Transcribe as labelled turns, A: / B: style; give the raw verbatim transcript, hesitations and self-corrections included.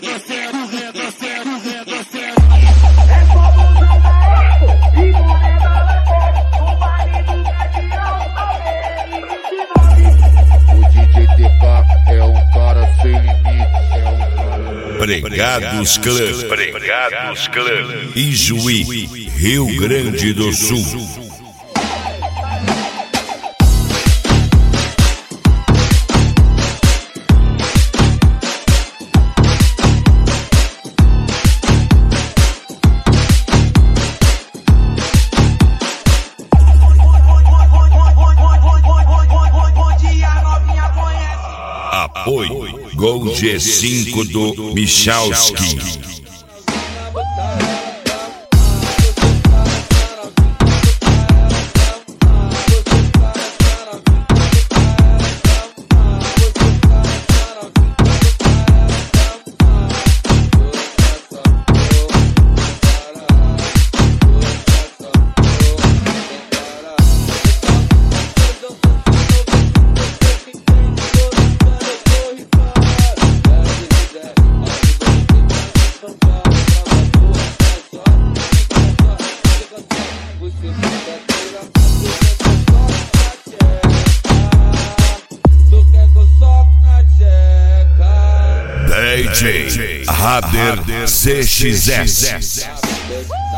A: descendo, vem descendo, vem descendo.
B: É como o Zanaeco e Morena Lagoa, o baile do Gavião,
C: O D J T K é um cara sem limite, é um cara...
D: Pregados Clã, Pregados Clã, Ijuí, Rio Grande do Sul. Apoio Gol G cinco do Michalski. D J Rader C X S.